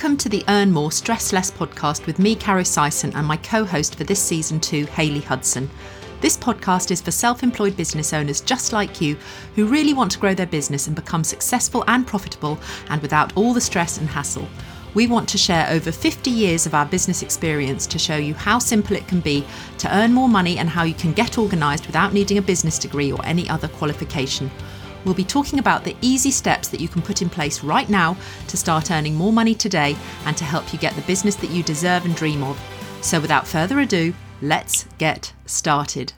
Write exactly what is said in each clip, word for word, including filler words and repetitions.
Welcome to the Earn More, Stress Less podcast with me, Caro Sison, and my co-host for this season two, Hayley Hudson. This podcast is for self-employed business owners just like you who really want to grow their business and become successful and profitable and without all the stress and hassle. We want to share over fifty years of our business experience to show you how simple it can be to earn more money and how you can get organised without needing a business degree or any other qualification. We'll be talking about the easy steps that you can put in place right now to start earning more money today and to help you get the business that you deserve and dream of. So without further ado, let's get started.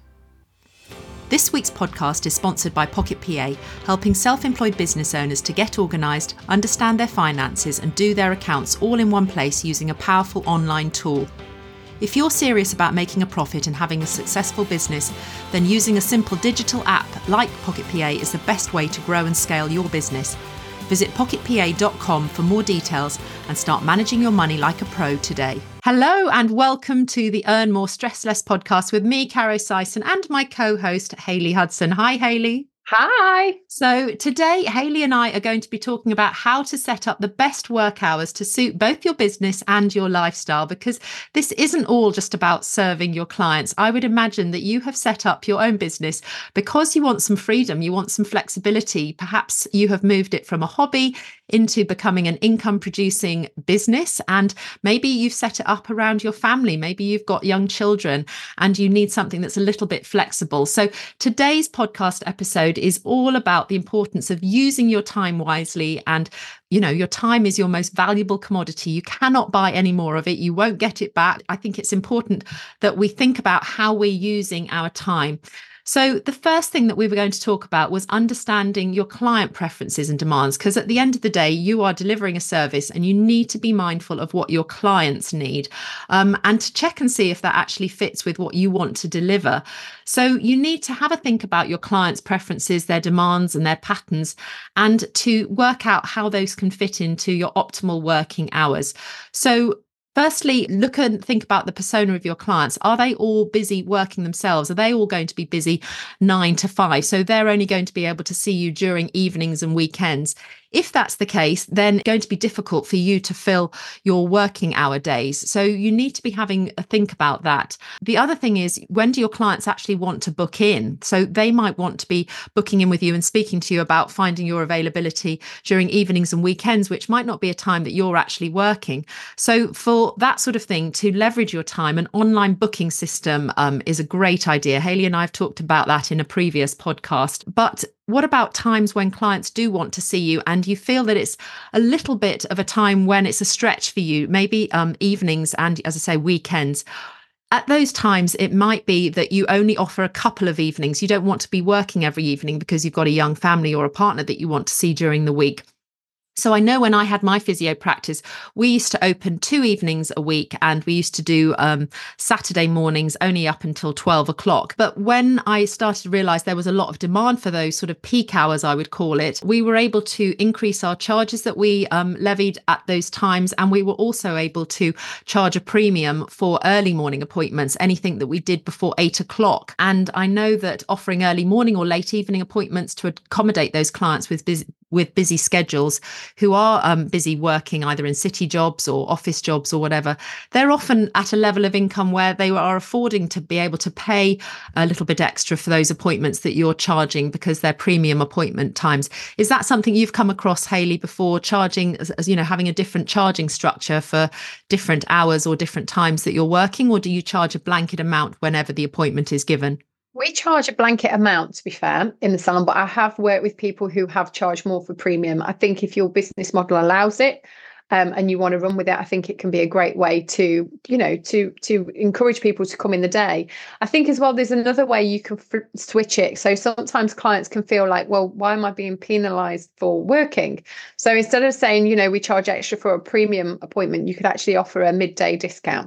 This week's podcast is sponsored by Pocket P A, helping self-employed business owners to get organised, understand their finances and do their accounts all in one place using a powerful online tool. If you're serious about making a profit and having a successful business, then using a simple digital app like Pocket P A is the best way to grow and scale your business. Visit pocket p a dot com for more details and start managing your money like a pro today. Hello and welcome to the Earn More, Stress Less podcast with me, Caro Sison, and my co-host, Hayley Hudson. Hi, Hayley. Hi. So today, Hayley and I are going to be talking about how to set up the best work hours to suit both your business and your lifestyle, because this isn't all just about serving your clients. I would imagine that you have set up your own business because you want some freedom, you want some flexibility. Perhaps you have moved it from a hobby into becoming an income producing business, and maybe you've set it up around your family. Maybe you've got young children and you need something that's a little bit flexible. So today's podcast episode is all about the importance of using your time wisely. And you know, your time is your most valuable commodity. You cannot buy any more of it. You won't get it back. I think it's important that we think about how we're using our time. So the first thing that we were going to talk about was understanding your client preferences and demands, because at the end of the day, you are delivering a service and you need to be mindful of what your clients need, um, and to check and see if that actually fits with what you want to deliver. So you need to have a think about your clients' preferences, their demands and their patterns, and to work out how those can fit into your optimal working hours. So firstly, look and think about the persona of your clients. Are they all busy working themselves? Are they all going to be busy nine to five? So they're only going to be able to see you during evenings and weekends. If that's the case, then it's going to be difficult for you to fill your working hour days. So you need to be having a think about that. The other thing is, when do your clients actually want to book in? So they might want to be booking in with you and speaking to you about finding your availability during evenings and weekends, which might not be a time that you're actually working. So for that sort of thing, to leverage your time, an online booking system um, is a great idea. Hayley and I have talked about that in a previous podcast. But what about times when clients do want to see you and you feel that it's a little bit of a time when it's a stretch for you, maybe um, evenings and, as I say, weekends? At those times, it might be that you only offer a couple of evenings. You don't want to be working every evening because you've got a young family or a partner that you want to see during the week. So I know when I had my physio practice, we used to open two evenings a week, and we used to do um, Saturday mornings only up until twelve o'clock. But when I started to realise there was a lot of demand for those sort of peak hours, I would call it, we were able to increase our charges that we um, levied at those times. And we were also able to charge a premium for early morning appointments, anything that we did before eight o'clock. And I know that offering early morning or late evening appointments to accommodate those clients with busy with busy schedules who are um, busy working either in city jobs or office jobs or whatever, they're often at a level of income where they are affording to be able to pay a little bit extra for those appointments that you're charging because they're premium appointment times. Is that something you've come across, Hayley, before, charging, as, as you know, having a different charging structure for different hours or different times that you're working, or do you charge a blanket amount whenever the appointment is given? We charge a blanket amount, to be fair, in the salon, but I have worked with people who have charged more for premium. I think if your business model allows it um, and you want to run with it, I think it can be a great way to, you know, to to encourage people to come in the day. I think as well, there's another way you can f- switch it. So sometimes clients can feel like, well, why am I being penalised for working? So instead of saying, you know, we charge extra for a premium appointment, you could actually offer a midday discount.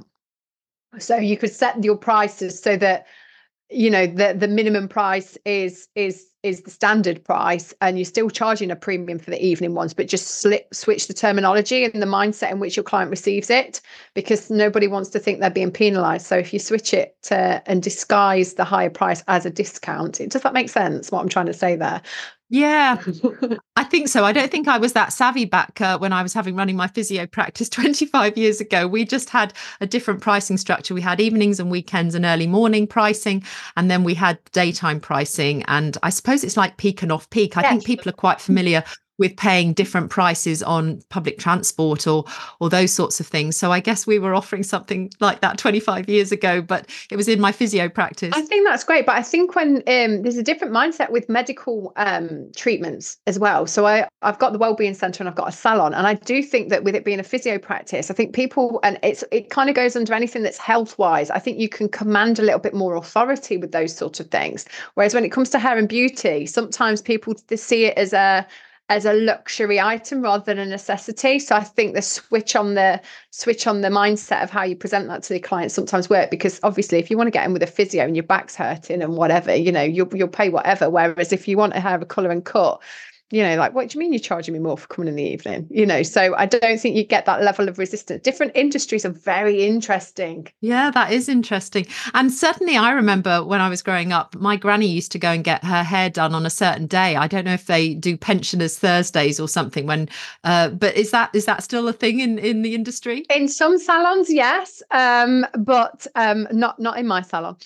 So you could set your prices so that, you know, the the minimum price is is is the standard price, and you're still charging a premium for the evening ones, but just slip, switch the terminology and the mindset in which your client receives it, because nobody wants to think they're being penalized. So if you switch it to and disguise the higher price as a discount, it, does that make sense, what I'm trying to say there? Yeah, I think so. I don't think I was that savvy back uh, when I was having running my physio practice twenty-five years ago. We just had a different pricing structure. We had evenings and weekends and early morning pricing, and then we had daytime pricing. And I suppose it's like peak and off peak. I think Yes. people are quite familiar with paying different prices on public transport or or those sorts of things. So I guess we were offering something like that twenty-five years ago, but it was in my physio I practice. think that's great, but I think when um, there's a different mindset with medical um, treatments as well. So I, I've got the Wellbeing Centre and I've got a salon, and I do think that with it being a physio practice, I think people, and it's it kind of goes under anything that's health wise. I think you can command a little bit more authority with those sort of things. Whereas when it comes to hair and beauty, sometimes people see it as a as a luxury item rather than a necessity. So I think the switch on the switch on the mindset of how you present that to the client sometimes work, because obviously if you want to get in with a physio and your back's hurting and whatever, you know, you'll you'll pay whatever. Whereas if you want to have a colour and cut, you know, like, what do you mean you're charging me more for coming in the evening? You know, so I don't think you get that level of resistance. Different industries are very interesting. Yeah, that is interesting. And certainly I remember when I was growing up, my granny used to go and get her hair done on a certain day. I don't know if they do pensioners Thursdays or something when uh, but is that is that still a thing in in the industry? In some salons, yes, um, but um, not not in my salon.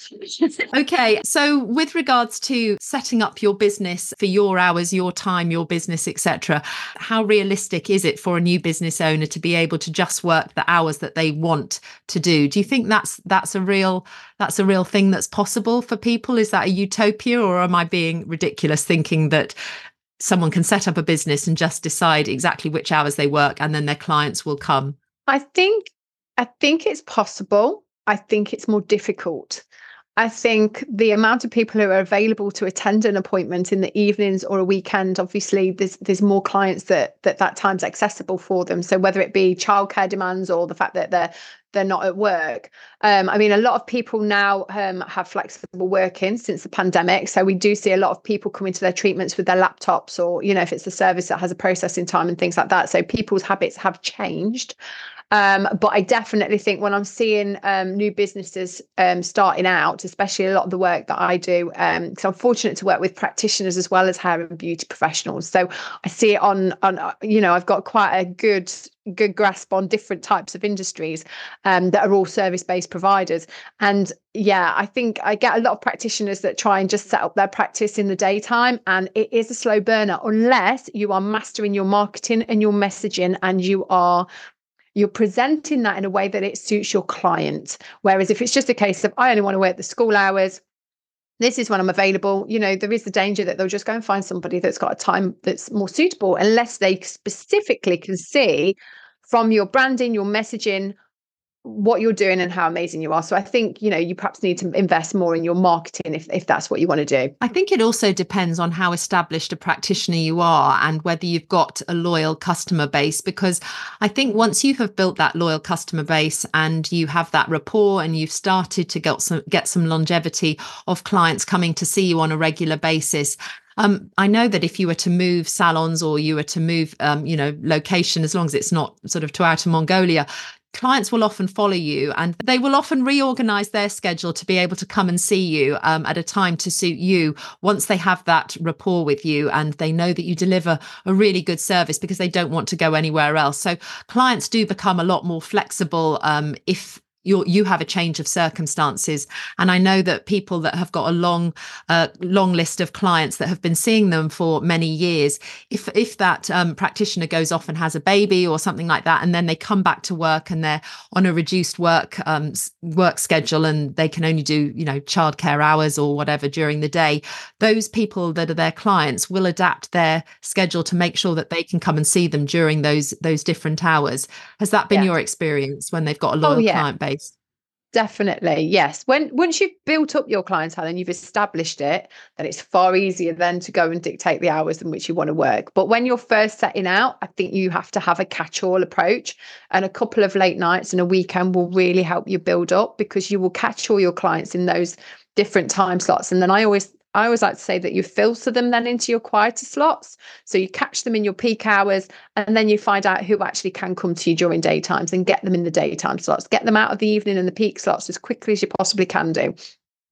Okay, so with regards to setting up your business for your hours, your time, your business, et cetera, how realistic is it for a new business owner to be able to just work the hours that they want to do? Do you think that's that's a real that's a real thing that's possible for people? Is that a utopia, or am I being ridiculous thinking that someone can set up a business and just decide exactly which hours they work and then their clients will come? I think I think it's possible. I think it's more difficult. I think the amount of people who are available to attend an appointment in the evenings or a weekend, obviously there's there's more clients that that that time's accessible for them. So whether it be childcare demands or the fact that they're they're not at work. Um, I mean, a lot of people now um, have flexible working since the pandemic. So we do see a lot of people coming to their treatments with their laptops, or, you know, if it's a service that has a processing time and things like that. So people's habits have changed. Um, but I definitely think when I'm seeing um, new businesses um, starting out, especially a lot of the work that I do, um, because I'm fortunate to work with practitioners as well as hair and beauty professionals. So I see it on, on you know, I've got quite a good good grasp on different types of industries um, that are all service-based providers. And yeah, I think I get a lot of practitioners that try and just set up their practice in the daytime, and it is a slow burner unless you are mastering your marketing and your messaging, and you are you're presenting that in a way that it suits your client. Whereas if it's just a case of, I only want to work the school hours, this is when I'm available, you know, there is the danger that they'll just go and find somebody that's got a time that's more suitable, unless they specifically can see from your branding, your messaging, what you're doing and how amazing you are. So I think, you know, you perhaps need to invest more in your marketing if, if that's what you want to do. I think it also depends on how established a practitioner you are and whether you've got a loyal customer base, because I think once you have built that loyal customer base and you have that rapport and you've started to get some get some longevity of clients coming to see you on a regular basis, Um, I know that if you were to move salons or you were to move, um, you know, location, as long as it's not sort of to outer Mongolia, clients will often follow you, and they will often reorganize their schedule to be able to come and see you um, at a time to suit you once they have that rapport with you and they know that you deliver a really good service, because they don't want to go anywhere else. So clients do become a lot more flexible um, if you you have a change of circumstances. And I know that people that have got a long uh, long list of clients that have been seeing them for many years, if if that um, practitioner goes off and has a baby or something like that, and then they come back to work and they're on a reduced work um, work schedule and they can only do, you know, childcare hours or whatever during the day, those people that are their clients will adapt their schedule to make sure that they can come and see them during those those different hours. Has that been Yeah. your experience when they've got a Oh, loyal yeah. client base? Definitely, yes. When once you've built up your clientele and you've established it, then it's far easier then to go and dictate the hours in which you want to work. But when you're first setting out, I think you have to have a catch-all approach, and a couple of late nights and a weekend will really help you build up, because you will catch all your clients in those different time slots. And then I always I always like to say that you filter them then into your quieter slots. So you catch them in your peak hours, and then you find out who actually can come to you during daytimes and get them in the daytime slots. Get them out of the evening and the peak slots as quickly as you possibly can do.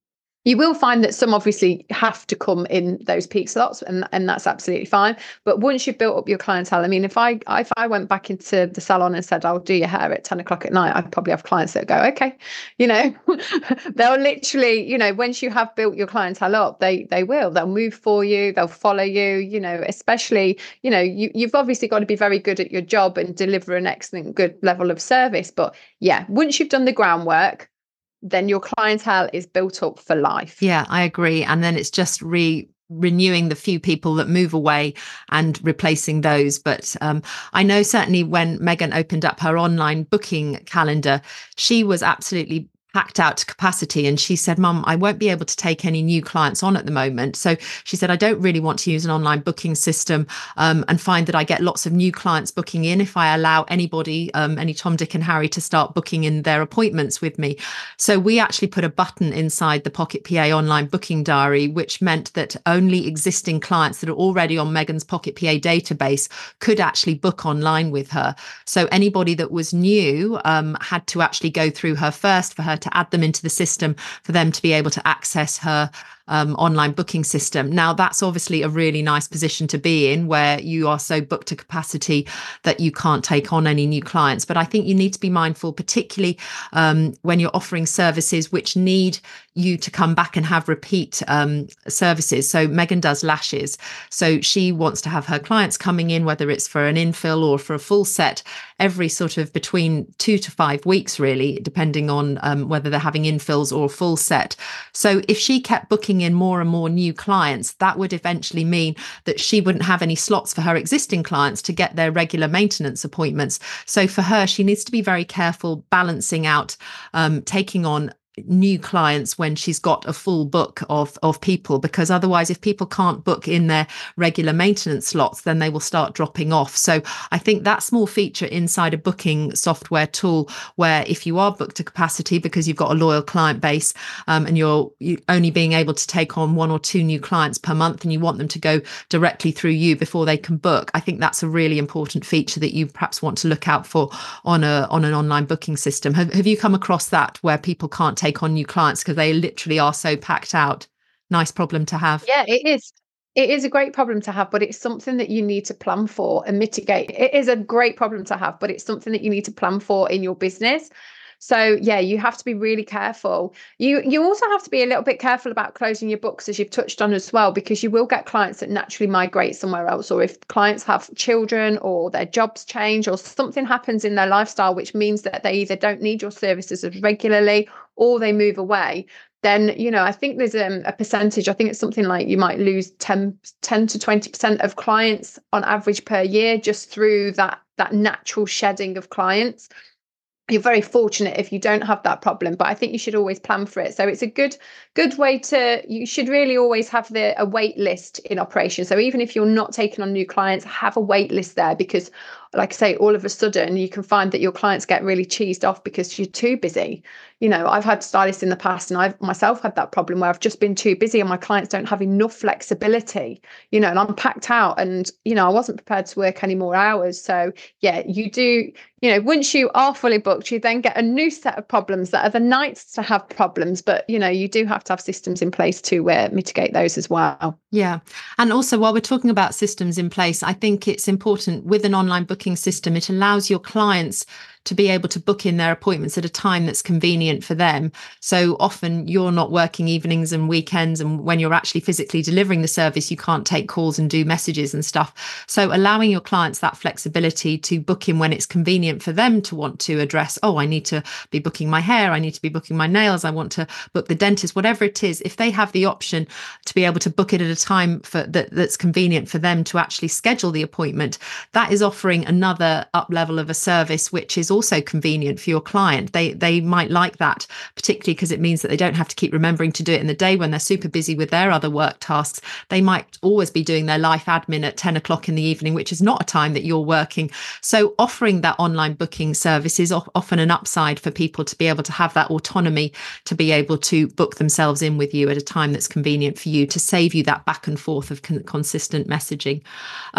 You will find that some obviously have to come in those peak slots, and, and that's absolutely fine. But once you've built up your clientele, I mean, if I if I went back into the salon and said, I'll do your hair at ten o'clock at night, I'd probably have clients that go, okay, you know, they'll literally, you know, once you have built your clientele up, they they will, they'll move for you, they'll follow you, you know, especially, you know, you, you've obviously got to be very good at your job and deliver an excellent, good level of service. But yeah, once you've done the groundwork, then your clientele is built up for life. Yeah, I agree. And then it's just re renewing the few people that move away and replacing those. But um, I know certainly when Megan opened up her online booking calendar, she was absolutely packed out to capacity. And she said, Mum, I won't be able to take any new clients on at the moment. So she said, I don't really want to use an online booking system um, and find that I get lots of new clients booking in if I allow anybody, um, any Tom, Dick and Harry to start booking in their appointments with me. So we actually put a button inside the Pocket P A online booking diary, which meant that only existing clients that are already on Megan's Pocket P A database could actually book online with her. So anybody that was new um, had to actually go through her first for her to add them into the system for them to be able to access her um, online booking system. Now, that's obviously a really nice position to be in, where you are so booked to capacity that you can't take on any new clients. But I think you need to be mindful, particularly um, when you're offering services which need you to come back and have repeat um, services. So Megan does lashes. So she wants to have her clients coming in, whether it's for an infill or for a full set, every sort of between two to five weeks, really, depending on um, whether they're having infills or a full set. So if she kept booking in more and more new clients, that would eventually mean that she wouldn't have any slots for her existing clients to get their regular maintenance appointments. So for her, she needs to be very careful balancing out um, taking on new clients when she's got a full book of of people, because otherwise, if people can't book in their regular maintenance slots, then they will start dropping off. So I think that small feature inside a booking software tool, where if you are booked to capacity because you've got a loyal client base um, and you're you only being able to take on one or two new clients per month, and you want them to go directly through you before they can book, I think that's a really important feature that you perhaps want to look out for on a on an online booking system. Have, have you come across that, where people can't take on new clients because they literally are so packed out? Nice problem to have. Yeah, it is. It is a great problem to have, but it's something that you need to plan for and mitigate. It is a great problem to have, but it's something that you need to plan for in your business. So yeah, you have to be really careful. You you also have to be a little bit careful about closing your books, as you've touched on as well, because you will get clients that naturally migrate somewhere else, or if clients have children or their jobs change or something happens in their lifestyle, which means that they either don't need your services as regularly or they move away. Then, you know, I think there's um, a percentage, I think it's something like you might lose ten, ten to twenty percent of clients on average per year, just through that that natural shedding of clients. You're very fortunate if you don't have that problem, but I think you should always plan for it. So it's a good good way to, you should really always have the a wait list in operation. So even if you're not taking on new clients, have a wait list there, because like I say, all of a sudden you can find that your clients get really cheesed off because you're too busy. You know, I've had stylists in the past, and I've myself had that problem where I've just been too busy and my clients don't have enough flexibility, you know, and I'm packed out, and, you know, I wasn't prepared to work any more hours. So yeah, you do, you know, once you are fully booked, you then get a new set of problems that are the nights to have problems. But, you know, you do have to have systems in place to uh, mitigate those as well. Yeah. And also, while we're talking about systems in place, I think it's important with an online booking system, it allows your clients to be able to book in their appointments at a time that's convenient for them. So often you're not working evenings and weekends, and when you're actually physically delivering the service, you can't take calls and do messages and stuff. So allowing your clients that flexibility to book in when it's convenient for them to want to address, oh, I need to be booking my hair, I need to be booking my nails, I want to book the dentist, whatever it is, if they have the option to be able to book it at a time for that that's convenient for them to actually schedule the appointment, that is offering another up level of a service, which is also convenient for your client. They they might like that, particularly because it means that they don't have to keep remembering to do it in the day when they're super busy with their other work tasks. They might always be doing their life admin at ten o'clock in the evening, which is not a time that you're working. So offering that online booking service is often an upside for people to be able to have that autonomy, to be able to book themselves in with you at a time that's convenient for you, to save you that back and forth of con- consistent messaging. Um,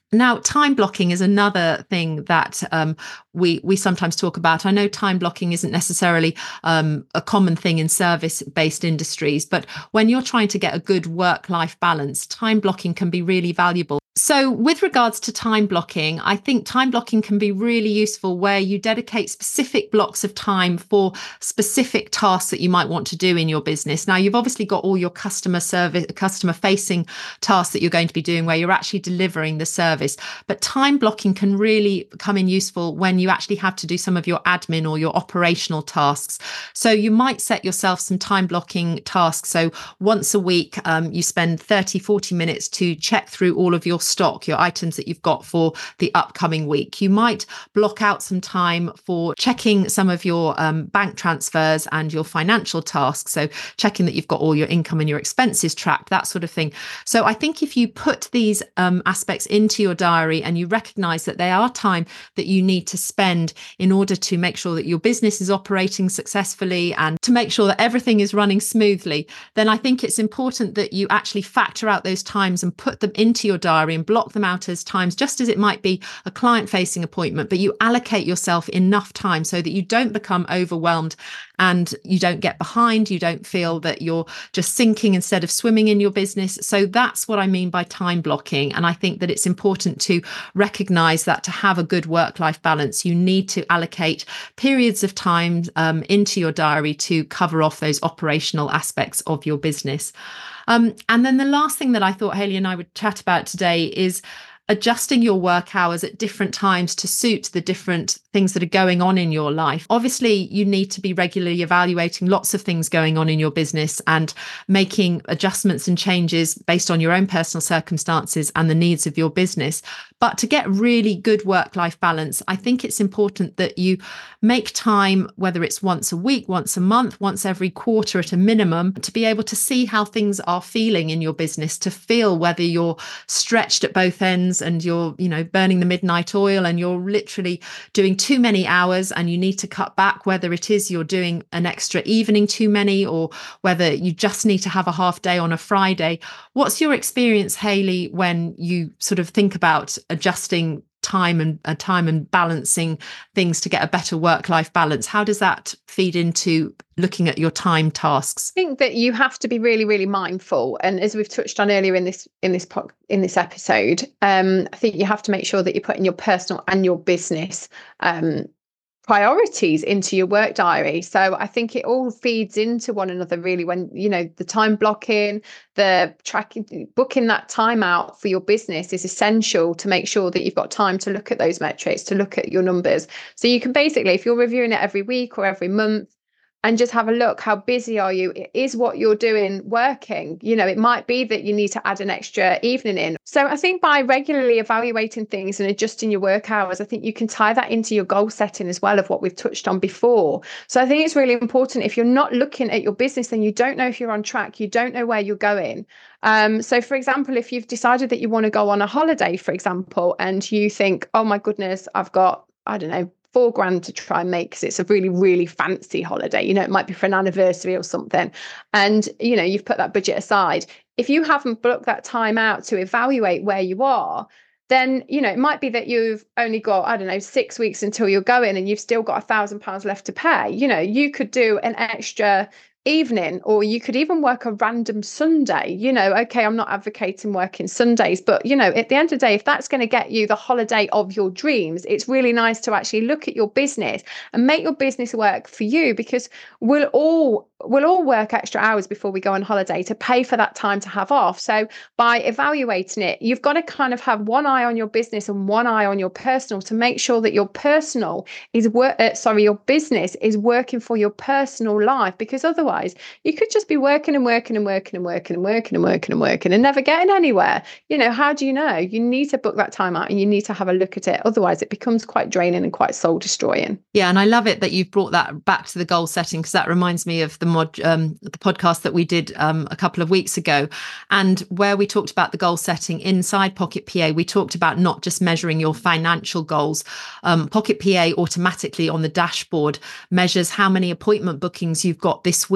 Now, time blocking is another thing that um, we we sometimes talk about. I know time blocking isn't necessarily um, a common thing in service-based industries, but when you're trying to get a good work-life balance, time blocking can be really valuable. So with regards to time blocking, I think time blocking can be really useful where you dedicate specific blocks of time for specific tasks that you might want to do in your business. Now, you've obviously got all your customer service, customer facing tasks that you're going to be doing where you're actually delivering the service. But time blocking can really come in useful when you actually have to do some of your admin or your operational tasks. So you might set yourself some time blocking tasks. So once a week, um, you spend thirty, forty minutes to check through all of your stock, your items that you've got for the upcoming week. You might block out some time for checking some of your um, bank transfers and your financial tasks. So checking that you've got all your income and your expenses tracked, that sort of thing. So I think if you put these um, aspects into your diary and you recognize that they are time that you need to spend in order to make sure that your business is operating successfully and to make sure that everything is running smoothly, then I think it's important that you actually factor out those times and put them into your diary and block them out as times, just as it might be a client facing appointment, but you allocate yourself enough time so that you don't become overwhelmed and you don't get behind. You don't feel that you're just sinking instead of swimming in your business. So that's what I mean by time blocking. And I think that it's important to recognize that to have a good work-life balance, you need to allocate periods of time um, into your diary to cover off those operational aspects of your business. Um, and then the last thing that I thought Hayley and I would chat about today is adjusting your work hours at different times to suit the different things that are going on in your life. Obviously, you need to be regularly evaluating lots of things going on in your business and making adjustments and changes based on your own personal circumstances and the needs of your business. But to get really good work-life balance, I think it's important that you make time, whether it's once a week, once a month, once every quarter at a minimum, to be able to see how things are feeling in your business, to feel whether you're stretched at both ends and you're, you know, burning the midnight oil and you're literally doing too many hours and you need to cut back, whether it is you're doing an extra evening too many or whether you just need to have a half day on a Friday. What's your experience, Hayley, when you sort of think about adjusting time and uh, time and balancing things to get a better work-life balance? How does that feed into looking at your time tasks? I think that you have to be really, really mindful. And as we've touched on earlier in this in this in this episode, um, I think you have to make sure that you're putting your personal and your business um, priorities into your work diary. So I think it all feeds into one another really when, you know, the time blocking, the tracking, booking that time out for your business is essential to make sure that you've got time to look at those metrics, to look at your numbers. So you can basically, if you're reviewing it every week or every month, and just have a look, how busy are you? Is what you're doing working? You know, it might be that you need to add an extra evening in. So I think by regularly evaluating things and adjusting your work hours, I think you can tie that into your goal setting as well of what we've touched on before. So I think it's really important. If you're not looking at your business, then you don't know if you're on track. You don't know where you're going. Um, so, for example, if you've decided that you want to go on a holiday, for example, and you think, oh my goodness, I've got, I don't know, four grand to try and make because it's a really, really fancy holiday. You know, it might be for an anniversary or something. And, you know, you've put that budget aside. If you haven't booked that time out to evaluate where you are, then, you know, it might be that you've only got, I don't know, six weeks until you're going and you've still got a thousand pounds left to pay. You know, you could do an extra evening, or you could even work a random Sunday. You know, okay, I'm not advocating working Sundays, but you know, at the end of the day, if that's going to get you the holiday of your dreams, it's really nice to actually look at your business and make your business work for you, because we'll all we'll all work extra hours before we go on holiday to pay for that time to have off. So by evaluating it, you've got to kind of have one eye on your business and one eye on your personal to make sure that your personal is work uh, sorry your business is working for your personal life, because otherwise you could just be working and working and working and working and working and working and working and never getting anywhere. You know, how do you know? You need to book that time out and you need to have a look at it. Otherwise it becomes quite draining and quite soul destroying. Yeah, and I love it that you've brought that back to the goal setting, because that reminds me of the mod um, the podcast that we did um, a couple of weeks ago, and where we talked about the goal setting inside Pocket P A. We talked about not just measuring your financial goals. Um, Pocket P A automatically on the dashboard measures how many appointment bookings you've got this week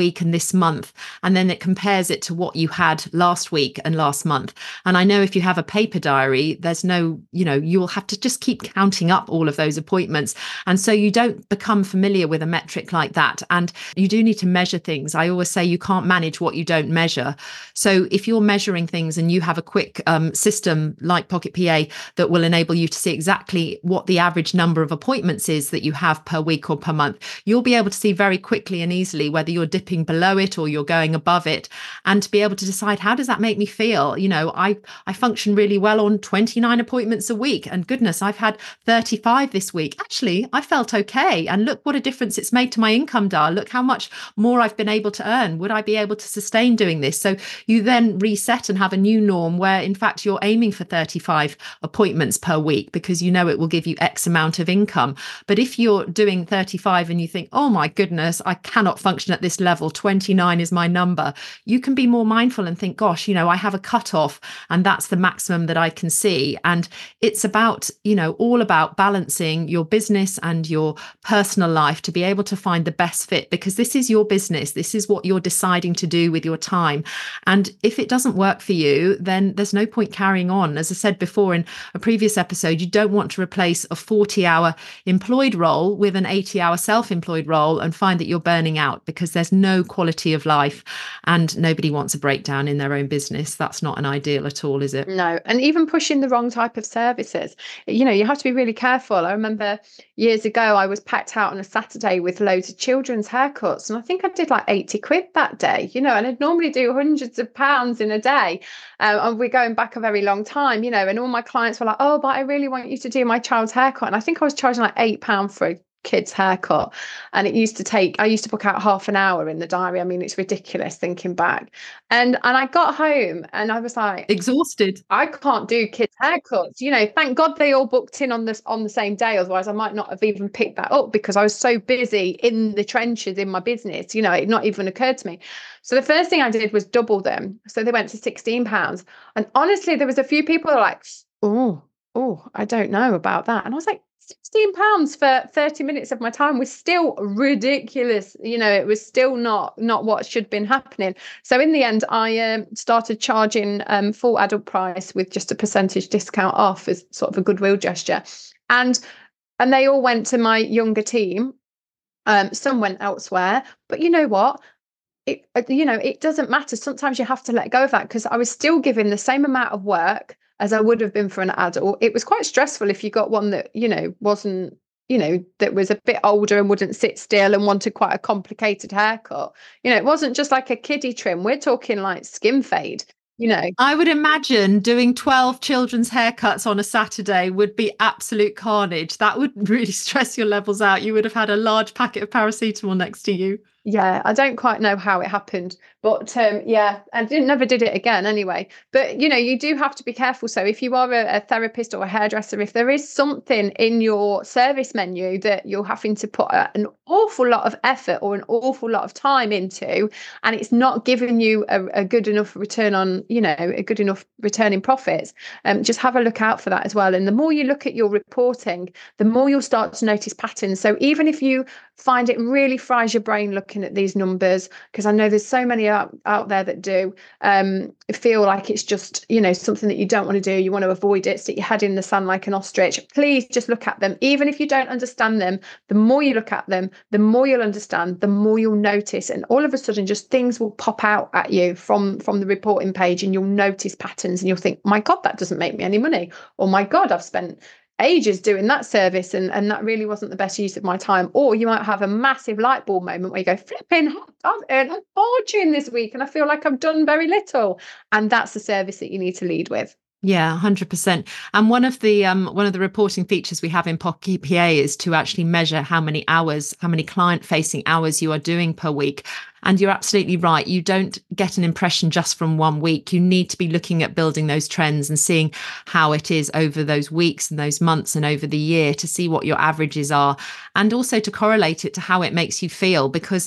week and this month, and then it compares it to what you had last week and last month. And I know if you have a paper diary, there's no, you know, you'll have to just keep counting up all of those appointments. And so you don't become familiar with a metric like that. And you do need to measure things. I always say you can't manage what you don't measure. So if you're measuring things and you have a quick um, system like Pocket P A that will enable you to see exactly what the average number of appointments is that you have per week or per month, you'll be able to see very quickly and easily whether you're dipping below it or you're going above it, and to be able to decide, how does that make me feel? You know, I, I function really well on twenty-nine appointments a week, and goodness, I've had thirty-five this week. Actually, I felt okay. And look what a difference it's made to my income dial. Look how much more I've been able to earn. Would I be able to sustain doing this? So you then reset and have a new norm where in fact you're aiming for thirty-five appointments per week because you know it will give you X amount of income. But if you're doing thirty-five and you think, oh my goodness, I cannot function at this level, twenty-nine is my number, you can be more mindful and think, gosh, you know, I have a cutoff and that's the maximum that I can see. And it's about, you know, all about balancing your business and your personal life to be able to find the best fit, because this is your business. This is what you're deciding to do with your time. And if it doesn't work for you, then there's no point carrying on. As I said before in a previous episode, you don't want to replace a forty hour employed role with an eighty hour self-employed role and find that you're burning out, because there's no quality of life and nobody wants a breakdown in their own business. That's not an ideal at all, is it? No. And even pushing the wrong type of services, you know, you have to be really careful. I remember years ago, I was packed out on a Saturday with loads of children's haircuts. And I think I did like eighty quid that day, you know, and I'd normally do hundreds of pounds in a day. Um, and we're going back a very long time, you know, and all my clients were like, oh, but I really want you to do my child's haircut. And I think I was charging like eight pounds for a kid's haircut, and it used to take I used to book out half an hour in the diary. I mean, it's ridiculous thinking back. And and I got home and I was like exhausted. I can't do kids haircuts, you know. Thank God they all booked in on this on the same day, otherwise I might not have even picked that up because I was so busy in the trenches in my business, you know. It not even occurred to me. So the first thing I did was double them, so they went to sixteen pounds. And honestly, there was a few people who were like, oh oh I don't know about that. And I was like, sixteen pounds for thirty minutes of my time was still ridiculous. You know, it was still not not what should have been happening. So in the end, I um, started charging um, full adult price with just a percentage discount off as sort of a goodwill gesture. And and they all went to my younger team. Um, some went elsewhere. But you know what? It, you know, it doesn't matter. Sometimes you have to let go of that, because I was still giving the same amount of work as I would have been for an adult. It was quite stressful if you got one that, you know, wasn't, you know, that was a bit older and wouldn't sit still and wanted quite a complicated haircut. You know, it wasn't just like a kiddie trim. We're talking like skin fade. You know, I would imagine doing twelve children's haircuts on a Saturday would be absolute carnage. That would really stress your levels out. You would have had a large packet of paracetamol next to you. Yeah, I don't quite know how it happened, but um, yeah, I didn't never did it again anyway. But you know, you do have to be careful. So if you are a, a therapist or a hairdresser, if there is something in your service menu that you're having to put a, an awful lot of effort or an awful lot of time into, and it's not giving you a, a good enough return on, you know, a good enough return in profits, um, just have a look out for that as well. And the more you look at your reporting, the more you'll start to notice patterns. So even if you find it really fries your brain looking at these numbers, because I know there's so many out, out there that do um, feel like it's just, you know, something that you don't want to do. You want to avoid it, stick your head in the sand like an ostrich. Please just look at them. Even if you don't understand them, the more you look at them, the more you'll understand, the more you'll notice. And all of a sudden, just things will pop out at you from, from the reporting page, and you'll notice patterns and you'll think, my God, that doesn't make me any money. Or my God, I've spent ages doing that service and, and that really wasn't the best use of my time. Or you might have a massive light bulb moment where you go, flipping heck, I've earned a fortune this week and I feel like I've done very little. And that's the service that you need to lead with. Yeah, one hundred percent. And one of the um, one of the reporting features we have in Pocket P A is to actually measure how many hours, how many client-facing hours you are doing per week. And you're absolutely right. You don't get an impression just from one week. You need to be looking at building those trends and seeing how it is over those weeks and those months and over the year to see what your averages are, and also to correlate it to how it makes you feel. Because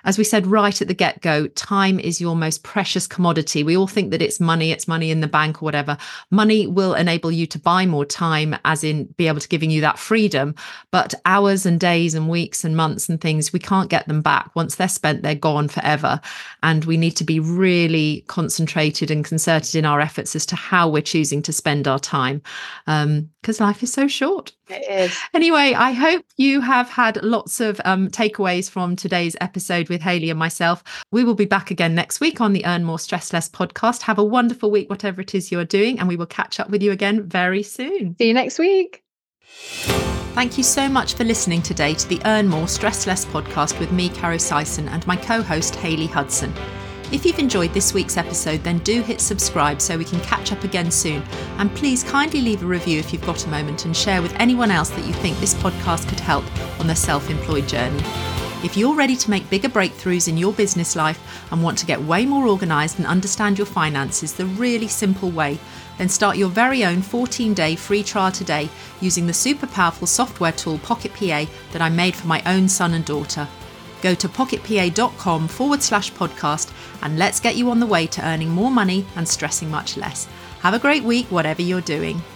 As we said right at the get-go, time is your most precious commodity. We all think that it's money, it's money in the bank or whatever. Money will enable you to buy more time, as in be able to giving you that freedom. But hours and days and weeks and months and things, we can't get them back. Once they're spent, they're gone forever. And we need to be really concentrated and concerted in our efforts as to how we're choosing to spend our time, um, because life is so short. It is. Anyway, I hope you have had lots of um, takeaways from today's episode with Hayley and myself. We will be back again next week on the Earn More Stress Less podcast. Have a wonderful week, whatever it is you're doing, and we will catch up with you again very soon. See you next week. Thank you so much for listening today to the Earn More Stress Less podcast with me, Caro Sison, and my co-host, Hayley Hudson. If you've enjoyed this week's episode, then do hit subscribe so we can catch up again soon. And please kindly leave a review if you've got a moment and share with anyone else that you think this podcast could help on their self-employed journey. If you're ready to make bigger breakthroughs in your business life and want to get way more organised and understand your finances the really simple way, then start your very own fourteen-day free trial today using the super powerful software tool Pocket P A that I made for my own son and daughter. Go to pocketpa.com forward slash podcast and let's get you on the way to earning more money and stressing much less. Have a great week, whatever you're doing.